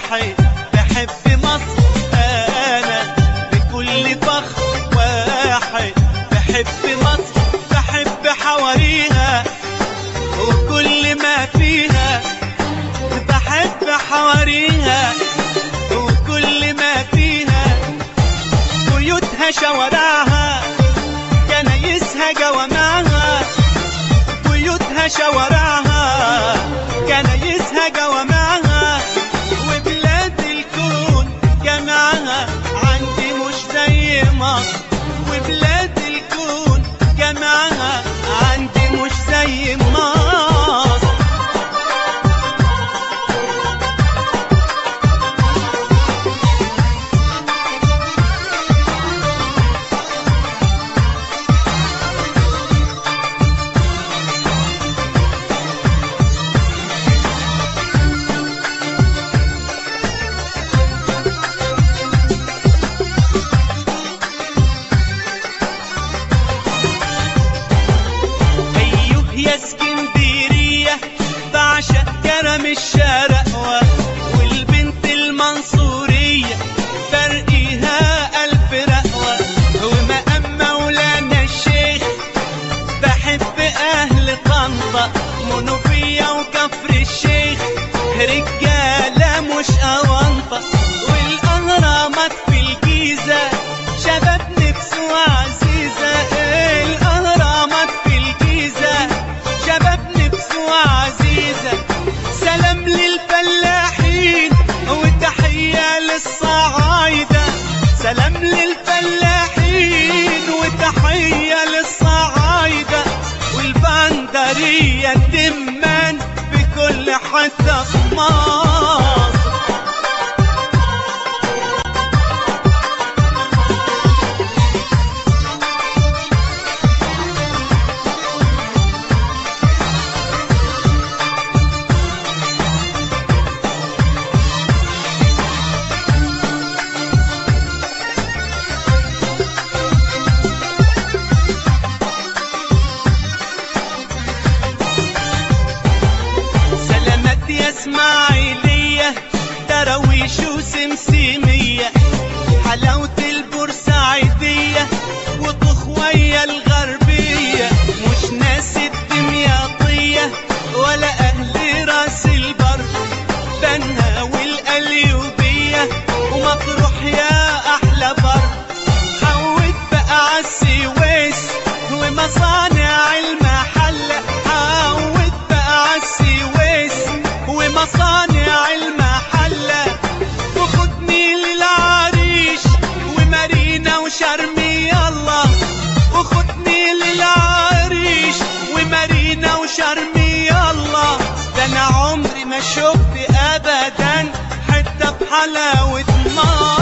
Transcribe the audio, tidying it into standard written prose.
واحد بحب مصر أنا بكل فخر، واحد بحب مصر بحب حواريها وكل ما فيها، بحب حواريها وكل ما فيها، بيوتها شوارعها كنايسها جوامعها، بيوتها شوارعها كنايسها جوامعها، وبلاد الكون جمعها عندي مش زي مصر، وبلاد الكون جمعها عندي مش زي مصر. يا اسكندرية بعشق كرم الشرقوة، والبنت المنصورية فرقيها ألف رقوة، ومقام مولانا الشيخ بحب أهل طنطا منوفية وكفر الشيخ، رجالة مش أونطة، والأهرامات في الجيزة شباب نفسه عزيزة، الأهرامات في الجيزة شباب نفسه عزيزة، سلام للفلاحين وتحية للصعايدة، سلام للفلاحين وتحية للصعايدة، والبندرية الدمان في كل حتة في مصر. يا اسماعيلية دراويش وسمسمية، حلاوة البورسعيدية وطخوية الغربية، مش ناس الدمياطية ولا أهل راس البر، بنها والقليوبية ومطروح يا أحلى بر، حوت بقى عالسويس ومصانع المحلة، حوت بقى عالسويس ومصانع المحلة، وخدني للعريش ومارينا وشرمي يلا، وخدني للعريش ومارينا وشرمي يلا، ده أنا عمري ما شفت أبدا حتة بحلاوة مصر.